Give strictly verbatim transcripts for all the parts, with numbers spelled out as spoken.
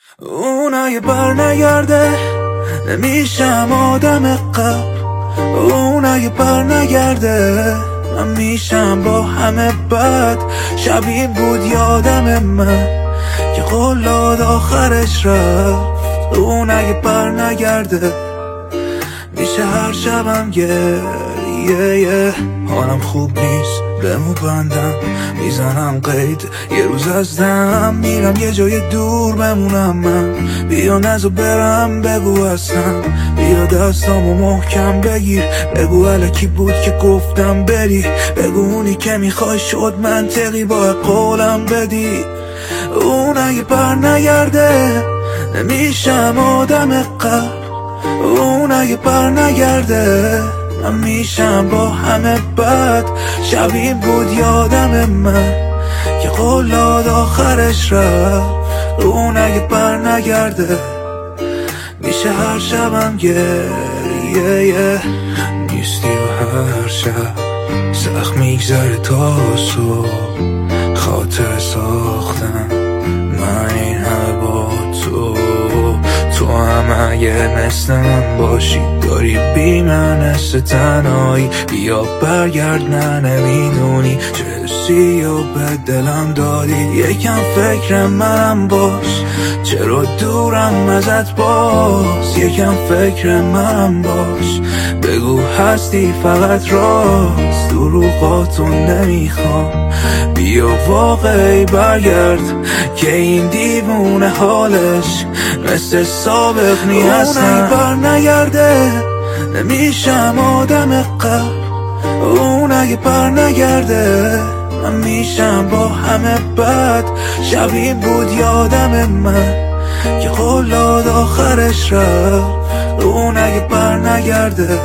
اون اگه بر نگرده نمیشم آدم قبل. اون اگه بر نگرده من میشم با همه بد. شبیه بود یادم من که قلاد آخرش رفت. اون اگه بر نگرده میشه هر شبم گریه. حالم خوب نیست بمو بندم میزنم قید یه روز از دم میرم یه جای دور بمونم من. بیا نزو برم بگو هستم، بیا دستامو محکم بگیر بگو الکی بود که گفتم بری. بگو اونی که میخوای شد منطقی با قولم بدی. اون اگه بر نگرده نمیشم آدم قبل. اون اگه بر نگرده من میشم با همه بد. شبیه بود یادم من که قلاد آخرش رفت. اون اگه بر نگرده میشه هر شبم گریه. نیستی و هر شب سخت میگذره تا صبح. خاطر ساختم من این همه با تو. تو هم اگه مثل من باشی داری بی من است تنهایی. بیا برگرد نه نمیدونی چه حسی و به دلم دادی. یکم فکر منم باش چرا دورم ازت باز. یکم فکر منم باش بگو هستی فقط راست. دروغاتو نمیخوام بیا واقعی برگرد که این دیوونه حالش مثل سابق نیستم. اون اگه بر نگرده نمیشم آدم قبل. اون اگه بر نگرده من میشم با همه بد. شبیه بود یادم من که قلاد آخرش رفت. اون اگه بر نگرده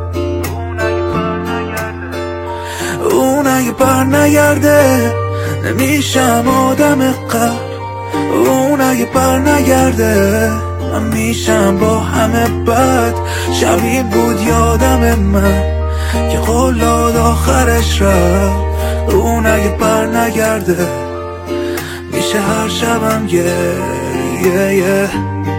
اون اگه بر نگرده نمیشم آدم قبل. اون اگه بر نگرده من میشم با همه بد. شبیه بود یادم من که قلاد آخرش رفت. اون اگه بر نگرده میشه هر شبم گریه.